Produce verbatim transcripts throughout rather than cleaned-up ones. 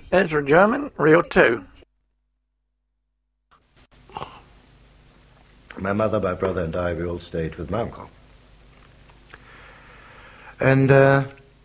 Ezra German, Reel two. My mother, my brother, and I, we all stayed with my uncle. And uh,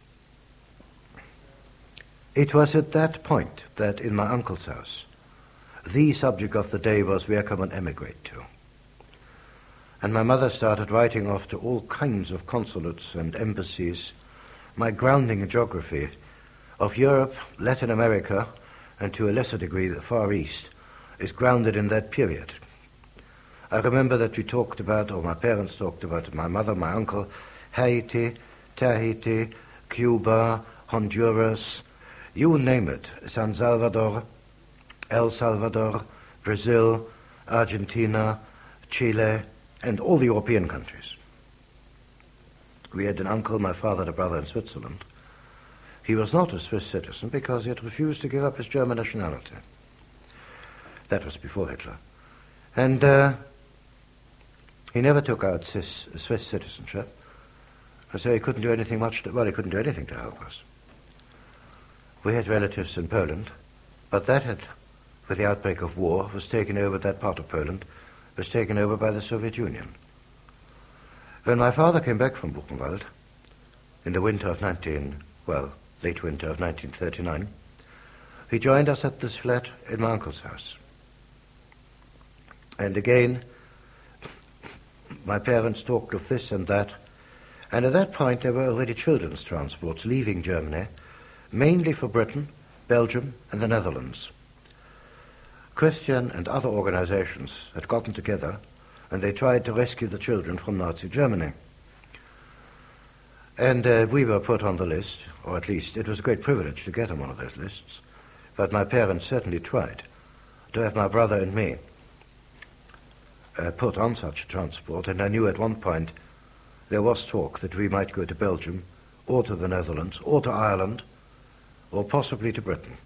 it was at that point that in my uncle's house, the subject of the day was where can one emigrate to. And my mother started writing off to all kinds of consulates and embassies my grounding in geography of Europe, Latin America, and to a lesser degree the Far East, is grounded in that period. I remember that we talked about, or my parents talked about, my mother, my uncle, Haiti, Tahiti, Cuba, Honduras, you name it, San Salvador, El Salvador, Brazil, Argentina, Chile, and all the European countries. We had an uncle, my father, and a brother in Switzerland. He was not a Swiss citizen because he had refused to give up his German nationality. That was before Hitler. And uh, he never took out Swiss, Swiss citizenship. So he couldn't do anything much to, well, he couldn't do anything to help us. We had relatives in Poland, but that had, with the outbreak of war, was taken over, that part of Poland was taken over by the Soviet Union. When my father came back from Buchenwald in the winter of nineteen, well, late winter of nineteen thirty-nine, he joined us at this flat in my uncle's house. And again, my parents talked of this and that, and at that point there were already children's transports leaving Germany, mainly for Britain, Belgium, and the Netherlands. Christian and other organizations had gotten together, and they tried to rescue the children from Nazi Germany. And uh, we were put on the list, or at least it was a great privilege to get on one of those lists, but my parents certainly tried to have my brother and me uh, put on such a transport, and I knew at one point there was talk that we might go to Belgium, or to the Netherlands, or to Ireland, or possibly to Britain.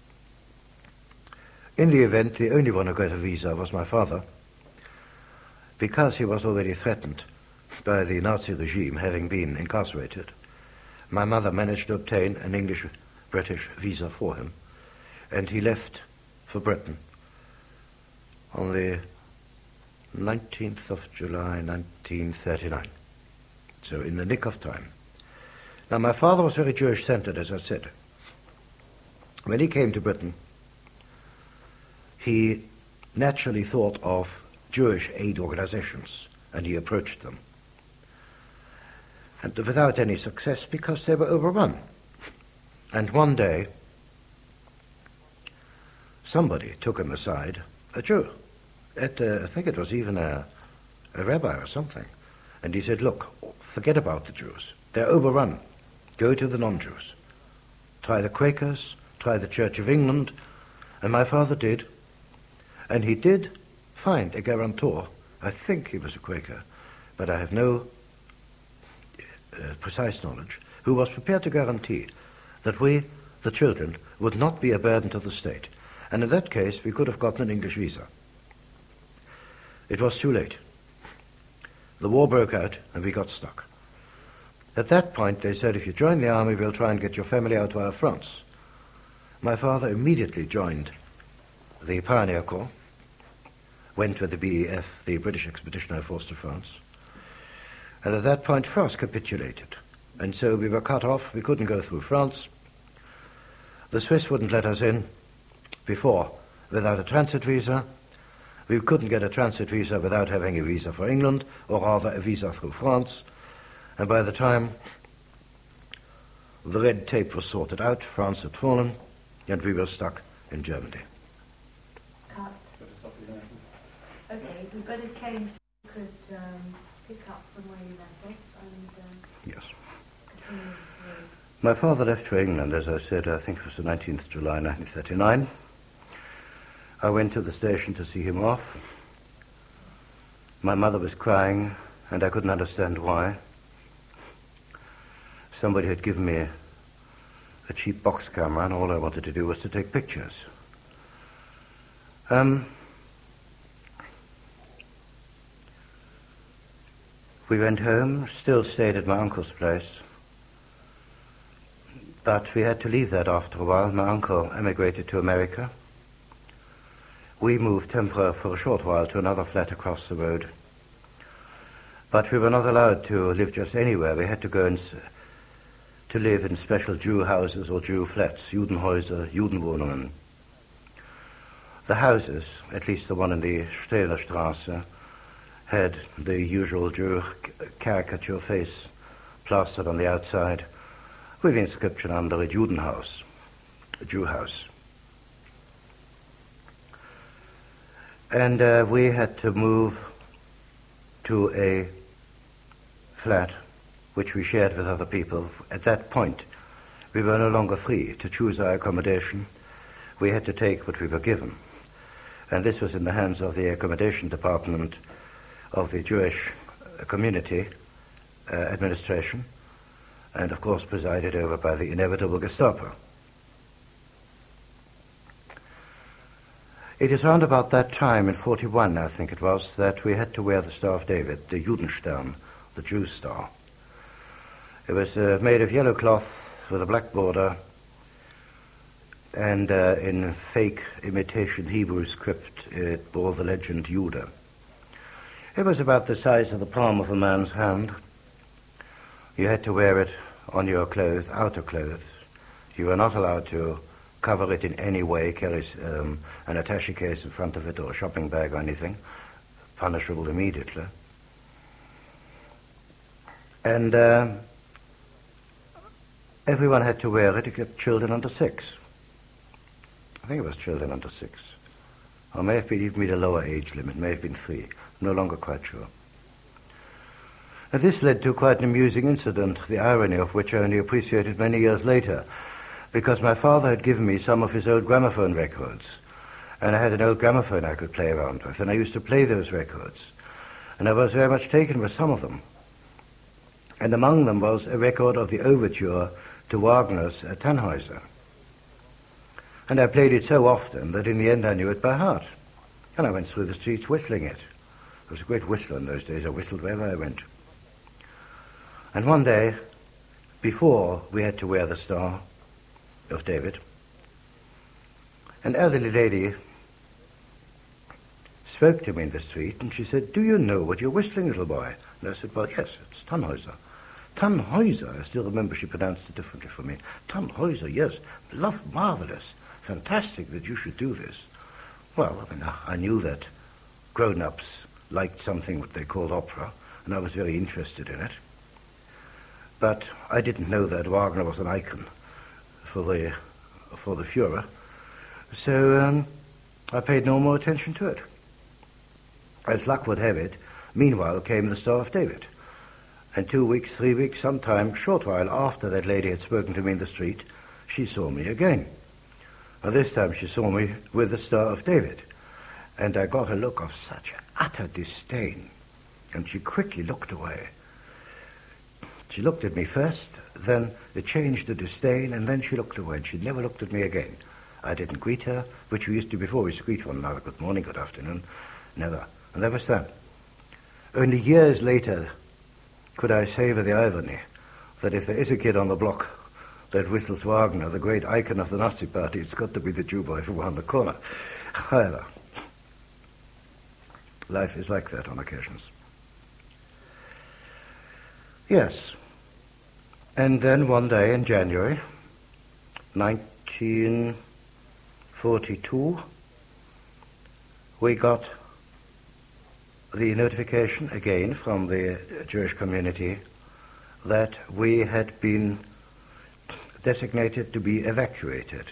In the event, the only one who got a visa was my father, because he was already threatened by the Nazi regime, having been incarcerated. My mother managed to obtain an English-British visa for him, and he left for Britain on the nineteenth of July, nineteen thirty-nine. So in the nick of time. Now, my father was very Jewish-centered, as I said. When he came to Britain, he naturally thought of Jewish aid organizations, and he approached them. And without any success, because they were overrun. And one day, somebody took him aside, a Jew, at, uh, I think it was even a, a rabbi or something, and he said, look, forget about the Jews. They're overrun. Go to the non-Jews. Try the Quakers, try the Church of England, and my father did. And he did find a guarantor. I think he was a Quaker, but I have no uh, precise knowledge, who was prepared to guarantee that we, the children, would not be a burden to the state. And in that case, we could have gotten an English visa. It was too late. The war broke out, and we got stuck. At that point, they said, if you join the army, we'll try and get your family out via France. My father immediately joined the Pioneer Corps, went with the B E F, the British Expeditionary Force, to France. And at that point, France capitulated. And so we were cut off. We couldn't go through France. The Swiss wouldn't let us in before without a transit visa. We couldn't get a transit visa without having a visa for England, or rather a visa through France. And by the time the red tape was sorted out, France had fallen, and we were stuck in Germany. Cut. Okay, we better change. You could um, pick up from where you left off and um, Yes. continue through. My father left for England, as I said, I think it was the nineteenth of July, nineteen thirty-nine. I went to the station to see him off. My mother was crying, and I couldn't understand why. Somebody had given me a, a cheap box camera, and all I wanted to do was to take pictures. Um, we went home, still stayed at my uncle's place. But we had to leave that after a while. My uncle emigrated to America. We moved temporarily for a short while to another flat across the road. But we were not allowed to live just anywhere. We had to go in, to live in special Jew houses or Jew flats, Judenhäuser, Judenwohnungen. The houses, at least the one in the Stehlerstrasse, had the usual Jew caricature face plastered on the outside with the inscription under a Judenhaus, a Jew house. And uh, we had to move to a flat which we shared with other people. At that point, we were no longer free to choose our accommodation. We had to take what we were given. And this was in the hands of the accommodation department of the Jewish community uh, administration, and of course presided over by the inevitable Gestapo. It is around about that time, in forty-one, I think it was, that we had to wear the Star of David, the Judenstern, the Jew star. It was uh, made of yellow cloth with a black border, and uh, in fake imitation Hebrew script it bore the legend Judah. It was about the size of the palm of a man's hand. You had to wear it on your clothes, outer clothes. You were not allowed to cover it in any way, carry um, an attaché case in front of it or a shopping bag or anything, punishable immediately. And uh, everyone had to wear it except children under six. I think it was children under six. Or may have been even been a lower age limit, may have been three. No longer quite sure. And this led to quite an amusing incident, the irony of which I only appreciated many years later, because my father had given me some of his old gramophone records, and I had an old gramophone I could play around with, and I used to play those records, and I was very much taken with some of them. And among them was a record of the overture to Wagner's uh, Tannhäuser. And I played it so often that in the end I knew it by heart. And I went through the streets whistling it. I was a great whistler in those days. I whistled wherever I went. And one day, before we had to wear the Star of David, an elderly lady spoke to me in the street, and she said, "Do you know what you're whistling, little boy?" And I said, "Well, yes, it's Tannhäuser." Tannhäuser, I still remember she pronounced it differently for me. Tannhäuser, yes, love, marvelous, fantastic that you should do this. Well, I mean, I knew that grown-ups liked something what they called opera, and I was very interested in it. But I didn't know that Wagner was an icon for the for the Führer, so um, I paid no more attention to it. As luck would have it, meanwhile came the Star of David. And two weeks, three weeks, sometime, short while after that lady had spoken to me in the street, she saw me again. And this time she saw me with the Star of David. And I got a look of such utter disdain. And she quickly looked away. She looked at me first, then it changed to disdain, and then she looked away, and she never looked at me again. I didn't greet her, which we used to before. We used to greet one another, good morning, good afternoon. Never. And that was that. Only years later could I savor the irony that if there is a kid on the block that whistles Wagner, the great icon of the Nazi Party, it's got to be the Jew boy from around the corner. However, life is like that on occasions. Yes. And then one day in January nineteen forty-two, we got the notification again from the Jewish community that we had been designated to be evacuated.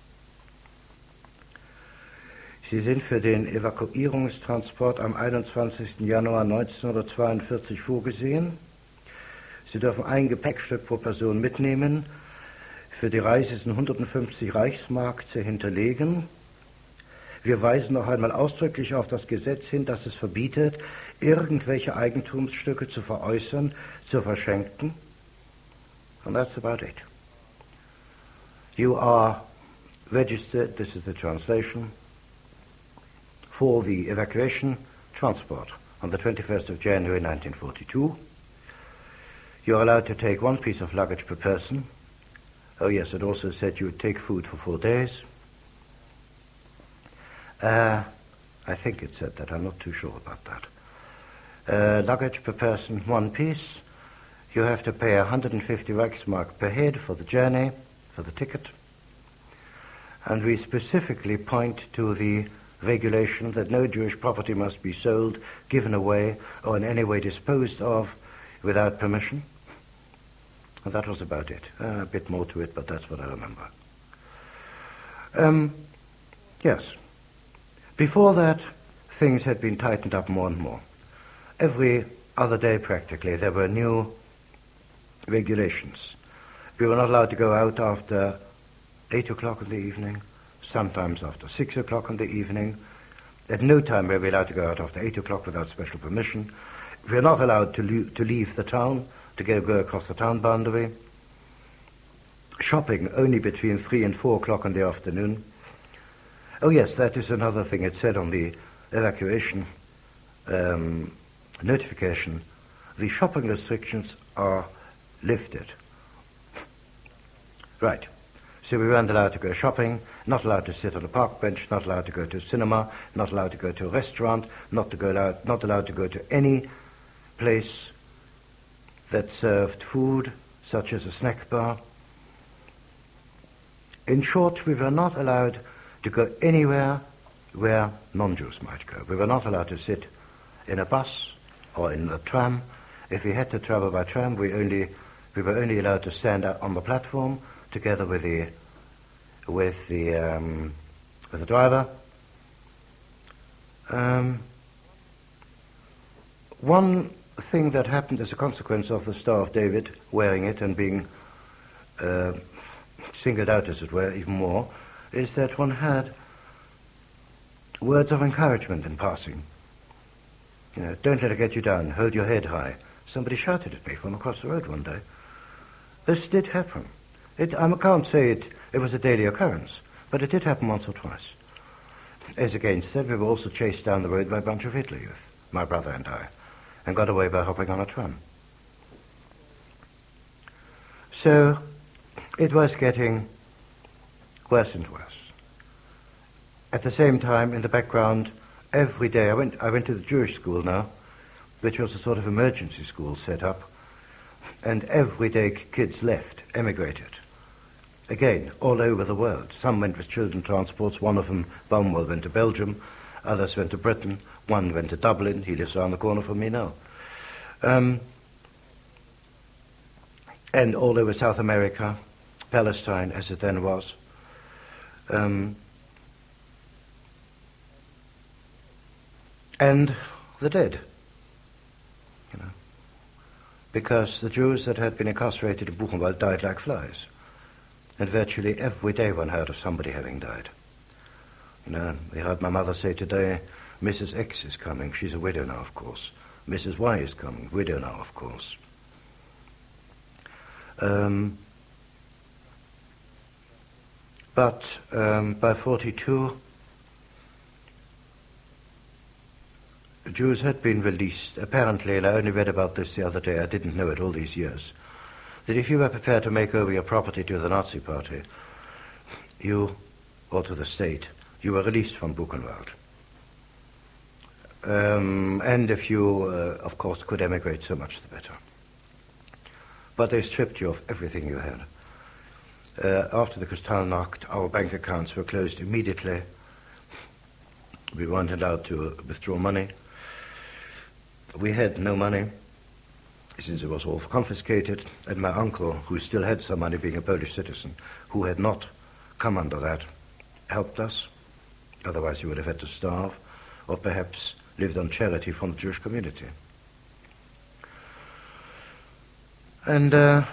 Sie sind für den Evakuierungstransport am einundzwanzigsten Januar neunzehnhundertzweiundvierzig vorgesehen. Sie dürfen ein Gepäckstück pro Person mitnehmen. Für die Reise sind hundertfünfzig Reichsmark zu hinterlegen. Wir weisen noch einmal ausdrücklich auf das Gesetz hin, das es verbietet, irgendwelche Eigentumsstücke zu veräußern, zu verschenken. And that's about it. You are registered, this is the translation, for the evacuation transport on the twenty-first of January nineteen forty-two. You are allowed to take one piece of luggage per person, Oh, yes, it also said you would take food for four days. Uh, I think it said that. I'm not too sure about that. Uh, luggage per person, one piece. You have to pay one hundred fifty Reichsmark per head for the journey, for the ticket. And we specifically point to the regulation that no Jewish property must be sold, given away, or in any way disposed of without permission. And that was about it. Uh, a bit more to it, but that's what I remember. Um, yes. Before that, things had been tightened up more and more. Every other day, practically, there were new regulations. We were not allowed to go out after eight o'clock in the evening, sometimes after six o'clock in the evening. At no time were we allowed to go out after eight o'clock without special permission. We were not allowed to, le- to leave the town, to go, go across the town boundary. Shopping only between three and four o'clock in the afternoon. Oh yes, that is another thing. It said on the evacuation um, notification, the shopping restrictions are lifted. Right. So we weren't allowed to go shopping, not allowed to sit on a park bench, not allowed to go to a cinema, not allowed to go to a restaurant, not to go allowed, not allowed to go to any place that served food, such as a snack bar. In short, we were not allowed to go anywhere where non-Jews might go. We were not allowed to sit in a bus or in a tram. If we had to travel by tram, we only we were only allowed to stand out on the platform together with the with the um, with the driver. Um, one thing that happened as a consequence of the Star of David wearing it and being uh, singled out, as it were, even more, is that one had words of encouragement in passing. You know, don't let it get you down, hold your head high. Somebody shouted at me from across the road one day. This did happen. It, I can't say it, it was a daily occurrence, but it did happen once or twice. As against that, we were also chased down the road by a bunch of Hitler youth, my brother and I, and got away by hopping on a tram. So it was getting worse and worse. At the same time, in the background, every day, I went, I went to the Jewish school now, which was a sort of emergency school set up, and every day kids left, emigrated. Again, all over the world. Some went with children transports. One of them, Baumwoll, went to Belgium. Others went to Britain. One went to Dublin. He lives around the corner from me now. Um, and all over South America, Palestine, as it then was. Um, and the dead. You know, because the Jews that had been incarcerated in Buchenwald died like flies. And virtually every day one heard of somebody having died. You know, we heard my mother say today, Missus X is coming. She's a widow now, of course. Missus Y is coming. Widow now, of course. Um, but um, by forty-two, Jews had been released. Apparently, and I only read about this the other day, I didn't know it all these years, that if you were prepared to make over your property to the Nazi Party, you, or to the state, you were released from Buchenwald. Um, and if you, uh, of course, could emigrate, so much the better. But they stripped you of everything you had. Uh, after the Kristallnacht, our bank accounts were closed immediately. We weren't allowed to uh, withdraw money. We had no money, since it was all confiscated, and my uncle, who still had some money, being a Polish citizen, who had not come under that, helped us. Otherwise he would have had to starve, or perhaps lived on charity from the Jewish community. And uh,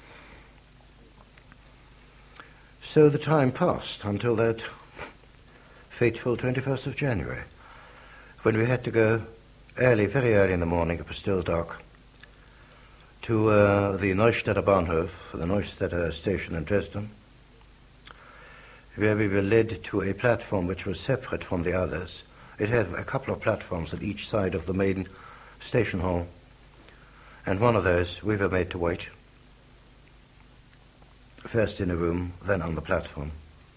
so the time passed until that fateful twenty-first of January, when we had to go early, very early in the morning, it was still dark, to uh, the Neustädter Bahnhof, the Neustädter station in Dresden, where we were led to a platform which was separate from the others. It had a couple of platforms at each side of the main station hall, and one of those we were made to wait. first in a room, then on the platform.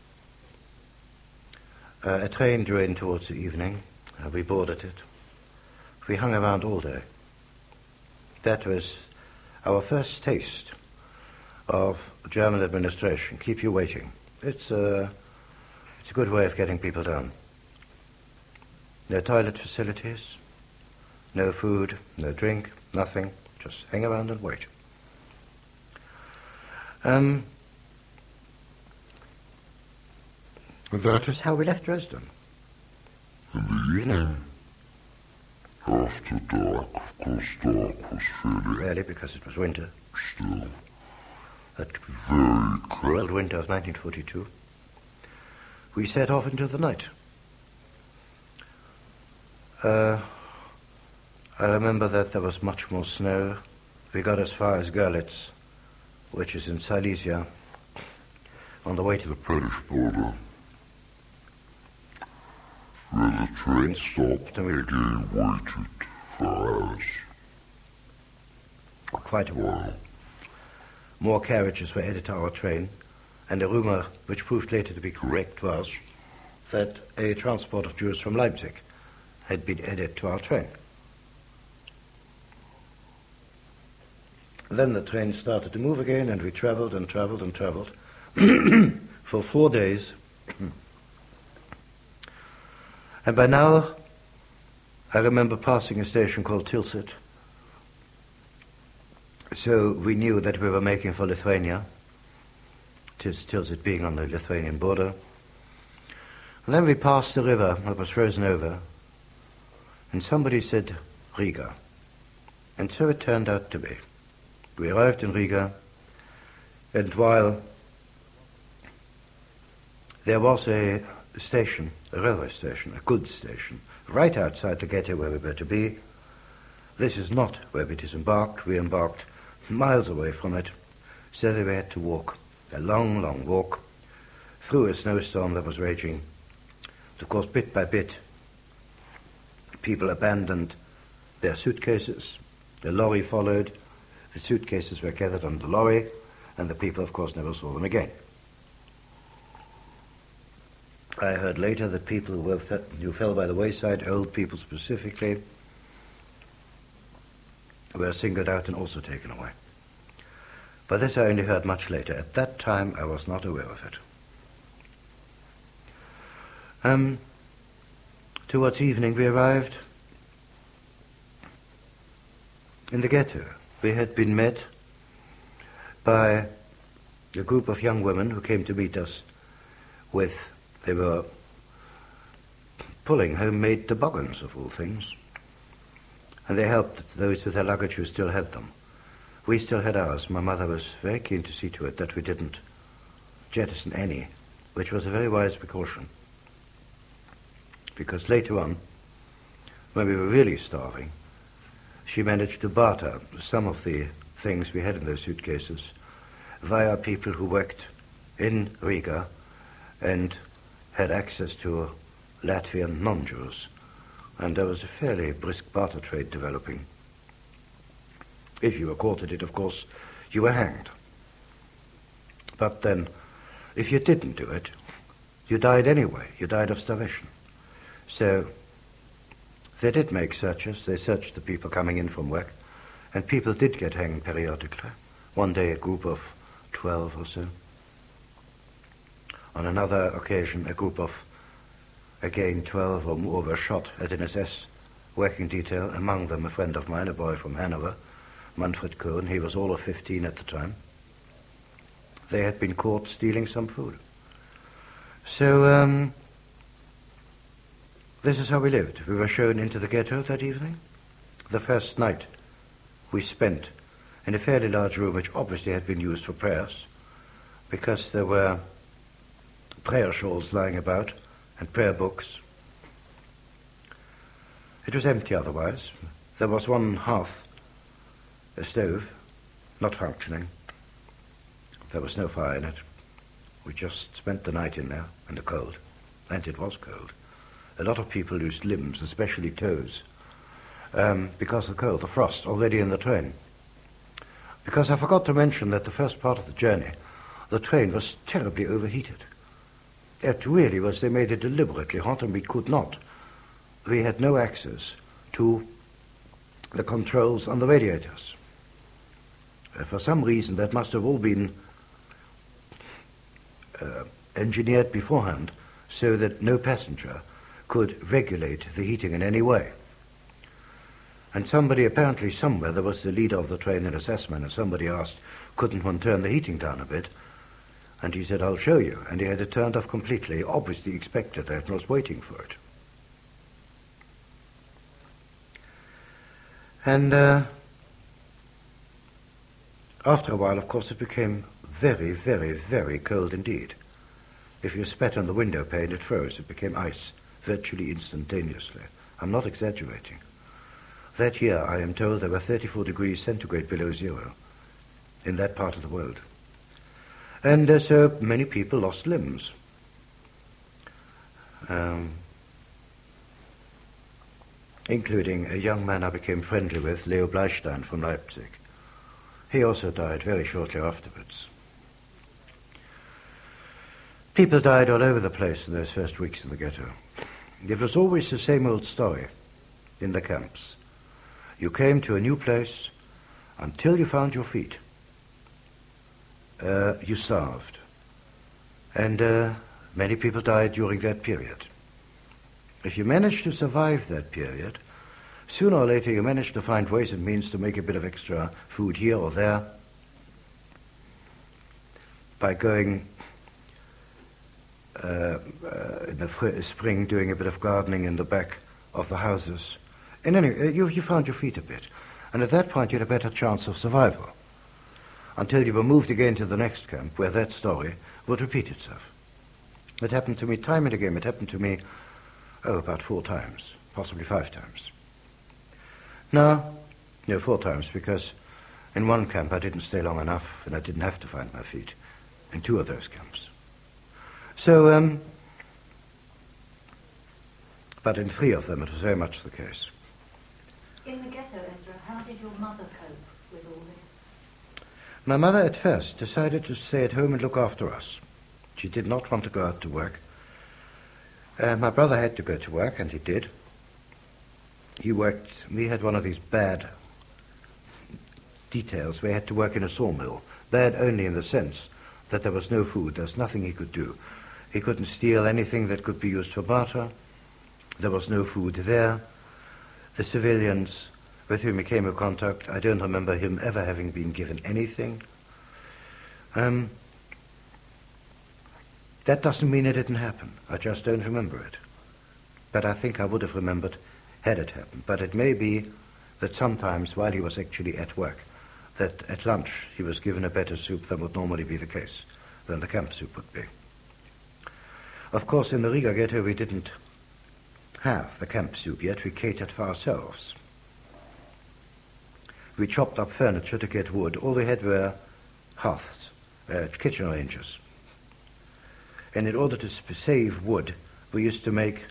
Uh, a train drew in towards the evening. Uh, we boarded it. We hung around all day. That was our first taste of German administration. Keep you waiting. It's a, it's a good way of getting people down. No toilet facilities, no food, no drink, nothing. Just hang around and wait. Um, that was how we left Dresden. In the evening, after dark, of course dark was fairly Early because it was winter. still, That very cold. cold winter of nineteen forty-two. We set off into the night. Uh, I remember that there was much more snow. We got as far as Görlitz, which is in Silesia, on the way to The the... Polish border, where the train stopped And we- again, waited for hours. quite a while. While More carriages were added to our train, and a rumor, which proved later to be correct, was that a transport of Jews from Leipzig had been added to our train. Then the train started to move again, and we traveled and traveled and traveled for four days. And by now, I remember passing a station called Tilsit. So we knew that we were making for Lithuania, Tis- Tilsit being on the Lithuanian border. And then we passed the river that was frozen over, and somebody said Riga. And so it turned out to be. We arrived in Riga, and while there was a station, a railway station, a goods station, right outside the ghetto where we were to be, this is not where we disembarked. We embarked miles away from it, so that we had to walk a long, long walk through a snowstorm that was raging. Of course, bit by bit, people abandoned their suitcases. The lorry followed. The suitcases were gathered on the lorry, and the people, of course, never saw them again. I heard later that people who, were fe- who fell by the wayside, old people specifically, were singled out and also taken away. But this I only heard much later. At that time, I was not aware of it. Um, towards evening, we arrived in the ghetto. We had been met by a group of young women who came to meet us with, they were pulling homemade toboggans, of all things. And they helped those with their luggage who still had them. We still had ours. My mother was very keen to see to it that we didn't jettison any, which was a very wise precaution. Because later on, when we were really starving, she managed to barter some of the things we had in those suitcases via people who worked in Riga and had access to Latvian non-Jews. And there was a fairly brisk barter trade developing. If you were caught at it, of course, you were hanged. But then, if you didn't do it, you died anyway. You died of starvation. So they did make searches. They searched the people coming in from work, and people did get hanged periodically. One day a group of twelve or so. On another occasion, a group of, again, twelve or more were shot at an S S working detail, among them a friend of mine, a boy from Hanover, Manfred Kohn. He was all of fifteen at the time. They had been caught stealing some food. So, um, this is how we lived. We were shown into the ghetto that evening. The first night we spent in a fairly large room, which obviously had been used for prayers, because there were prayer shawls lying about and prayer books. It was empty otherwise. There was one hearth, a stove, not functioning. There was no fire in it. We just spent the night in there in the cold, and it was cold. A lot of people lost limbs, especially toes, um, because of the cold, the frost already in the train. Because I forgot to mention that the first part of the journey the train was terribly overheated. It really was, they made it deliberately hot, and we could not. We had no access to the controls on the radiators. Uh, for some reason, that must have all been uh, engineered beforehand so that no passenger could regulate the heating in any way. And somebody, apparently somewhere, there was the leader of the train in assessment, and somebody asked, couldn't one turn the heating down a bit? And he said, I'll show you. And he had it turned off completely, obviously expected that, and was waiting for it. And uh, after a while, of course, it became very, very, very cold indeed. If you spat on the window pane, it froze. It became ice virtually instantaneously. I'm not exaggerating. That year, I am told, there were thirty-four degrees centigrade below zero in that part of the world. And uh, so many people lost limbs. Um, including a young man I became friendly with, Leo Bleistein from Leipzig. He also died very shortly afterwards. People died all over the place in those first weeks in the ghetto. It was always the same old story in the camps. You came to a new place until you found your feet. Uh, you starved. And uh, many people died during that period. If you managed to survive that period, sooner or later you managed to find ways and means to make a bit of extra food here or there by going uh, uh, in the fr- spring doing a bit of gardening in the back of the houses. And anyway, you, you found your feet a bit. And at that point you had a better chance of survival until you were moved again to the next camp where that story would repeat itself. It happened to me time and again. It happened to me, oh, about four times, possibly five times. No, no, four times, because in one camp I didn't stay long enough and I didn't have to find my feet in two of those camps. So, um, but in three of them it was very much the case. In the ghetto, Ezra, how did your mother cope with all this? My mother at first decided to stay at home and look after us. She did not want to go out to work. Uh, my brother had to go to work, and he did. He worked, we had one of these bad details. We had to work in a sawmill. Bad only in the sense that there was no food. There was nothing he could do. He couldn't steal anything that could be used for barter. There was no food there. The civilians with whom he came in contact, I don't remember him ever having been given anything. Um, that doesn't mean it didn't happen. I just don't remember it. But I think I would have remembered had it happened. But it may be that sometimes while he was actually at work, that at lunch he was given a better soup than would normally be the case, than the camp soup would be. Of course, in the Riga ghetto we didn't have the camp soup yet. We catered for ourselves. We chopped up furniture to get wood. All we had were hearths, uh, kitchen ranges. And in order to sp- save wood, we used to make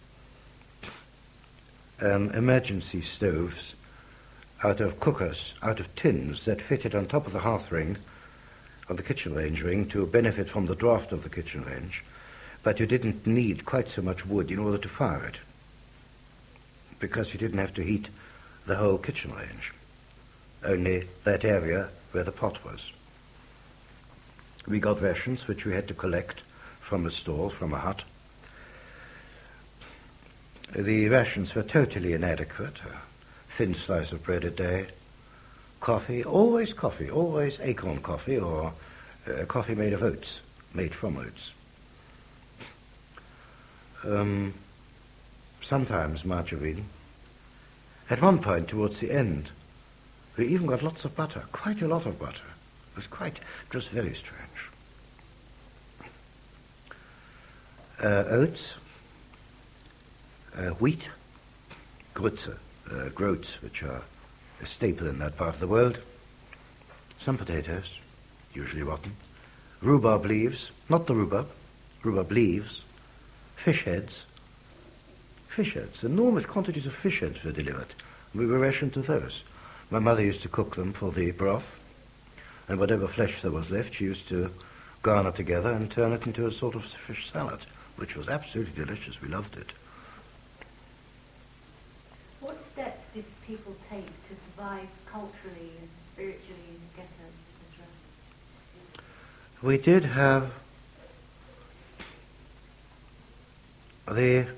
um, emergency stoves out of cookers, out of tins that fitted on top of the hearth ring, of the kitchen range ring, to benefit from the draft of the kitchen range. But you didn't need quite so much wood in order to fire it, because you didn't have to heat the whole kitchen range, only that area where the pot was. We got rations which we had to collect from a stall, from a hut. The rations were totally inadequate. A thin slice of bread a day, coffee, always coffee, always acorn coffee, or uh, coffee made of oats, made from oats. Um, sometimes margarine. At one point, towards the end, we even got lots of butter, quite a lot of butter. It was quite, it was very strange. Uh, oats, uh, wheat, grütze, uh, groats, which are a staple in that part of the world, some potatoes, usually rotten, rhubarb leaves, not the rhubarb, rhubarb leaves, fish heads, fish heads, enormous quantities of fish heads were delivered. We were rationed to those. My mother used to cook them for the broth, and whatever flesh there was left, she used to garner together and turn it into a sort of fish salad, which was absolutely delicious. We loved it. What steps did people take to survive culturally and spiritually in the ghetto, Ezra? We did have the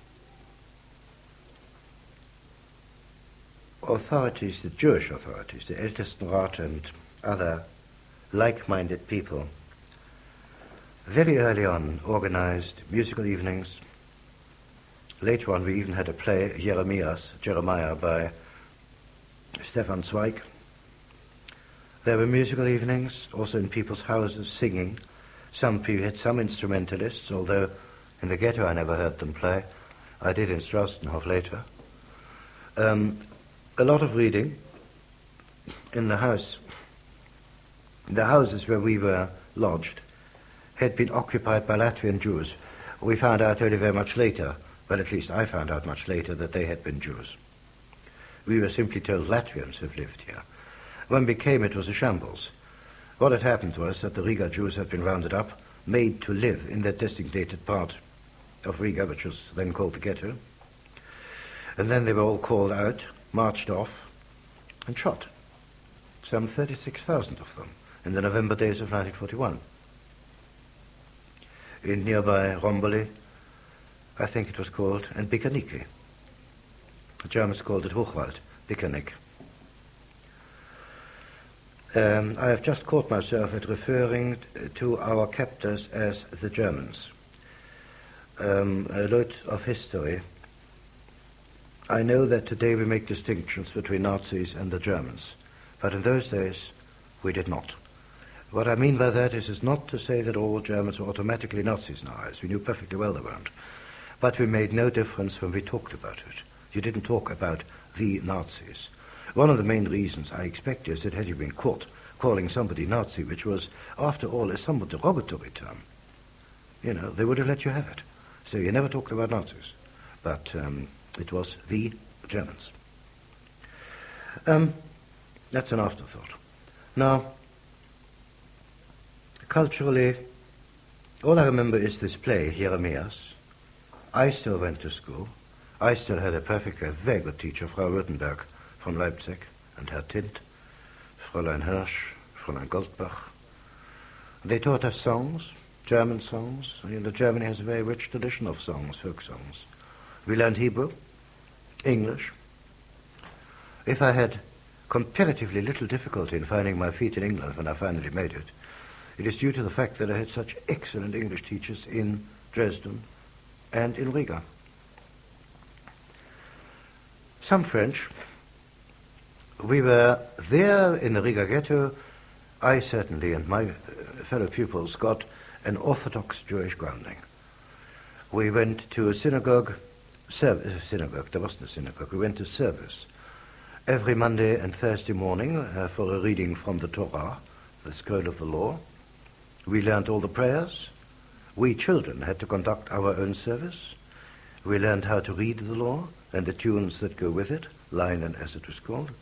authorities, the Jewish authorities, the Ältestenrat and other like-minded people, very early on organized musical evenings. Later on we even had a play, Jeremias, Jeremiah, by Stefan Zweig. There were musical evenings, also in people's houses, singing. Some people had some instrumentalists, although in the ghetto I never heard them play. I did in Straustenhof later. Um, a lot of reading in the house. The houses where we were lodged had been occupied by Latvian Jews. We found out only very much later, well, at least I found out much later, that they had been Jews. We were simply told Latvians have lived here. When we came, it was a shambles. What had happened was that the Riga Jews had been rounded up, made to live in that designated part of Riga, which was then called the ghetto. And then they were all called out, marched off, and shot. Some thirty-six thousand of them in the November days of nineteen forty-one. In nearby Romboli, I think it was called, and Bikaniki. The Germans called it Hochwald, Bikanik. Um, I have just caught myself at referring to our captors as the Germans. Um, a lot of history. I know that today we make distinctions between Nazis and the Germans, but in those days we did not. What I mean by that is, is not to say that all Germans were automatically Nazis in our eyes. We knew perfectly well they weren't. But we made no difference when we talked about it. You didn't talk about the Nazis. One of the main reasons, I expect, is that had you been caught calling somebody Nazi, which was, after all, a somewhat derogatory term, you know, they would have let you have it. So you never talked about Nazis. But um, it was the Germans. Um, that's an afterthought. Now, culturally, all I remember is this play, Jeremias. I still went to school. I still had a perfectly very good teacher, Frau Württemberg from Leipzig, and Herr Tint, Fräulein Hirsch, Fräulein Goldbach. They taught us songs, German songs. You know, Germany has a very rich tradition of songs, folk songs. We learned Hebrew, English. If I had comparatively little difficulty in finding my feet in England when I finally made it, it is due to the fact that I had such excellent English teachers in Dresden and in Riga. Some French. We were there in the Riga ghetto. I certainly and my fellow pupils got an Orthodox Jewish grounding. We went to a synagogue, service, synagogue, there wasn't a synagogue, we went to service every Monday and Thursday morning uh, for a reading from the Torah, the scroll of the law. We learned all the prayers. We children had to conduct our own service. We learned how to read the law and the tunes that go with it, Leinen as it was called.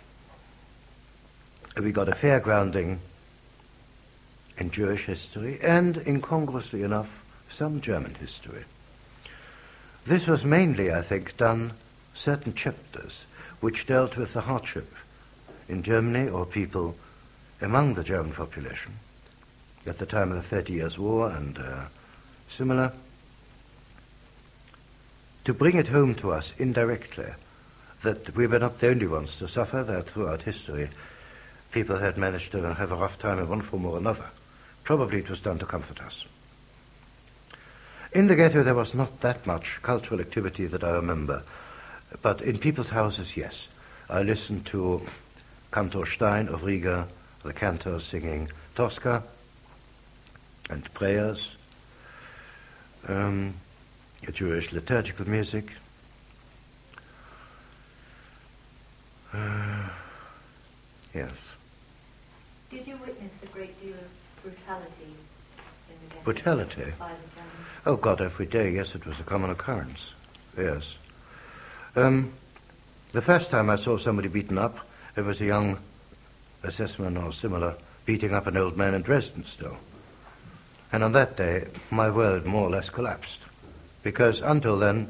We got a fair grounding in Jewish history and, incongruously enough, some German history. This was mainly, I think, done certain chapters which dealt with the hardship in Germany or people among the German population at the time of the Thirty Years' War and uh, similar, to bring it home to us indirectly that we were not the only ones to suffer, that throughout history people had managed to have a rough time in one form or another. Probably it was done to comfort us. In the ghetto there was not that much cultural activity that I remember, but in people's houses, yes. I listened to Cantor Stein of Riga, the cantor singing Tosca and prayers, um, Jewish liturgical music. Uh, yes. Did you witness a great deal of brutality in the ghetto? Brutality? By the Germans? Oh, God, every day, yes, it was a common occurrence. Yes. Um, the first time I saw somebody beaten up, it was a young assessman or similar beating up an old man in Dresden still. And on that day, my world more or less collapsed. Because until then,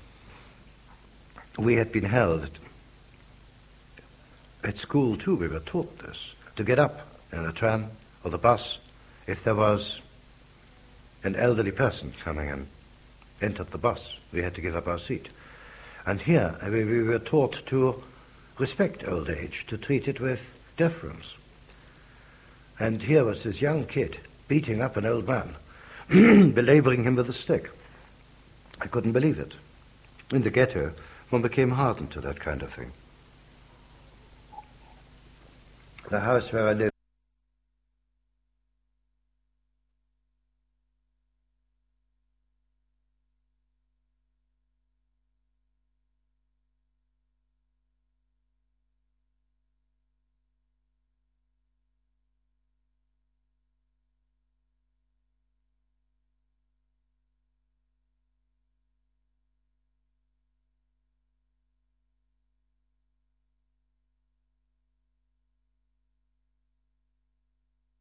we had been held. At school, too, we were taught this. To get up in the tram or the bus if there was an elderly person coming and entered the bus. We had to give up our seat. And here, we, we were taught to respect old age, to treat it with deference. And here was this young kid beating up an old man, belaboring him with a stick. I couldn't believe it. In the ghetto, one became hardened to that kind of thing. The house where I lived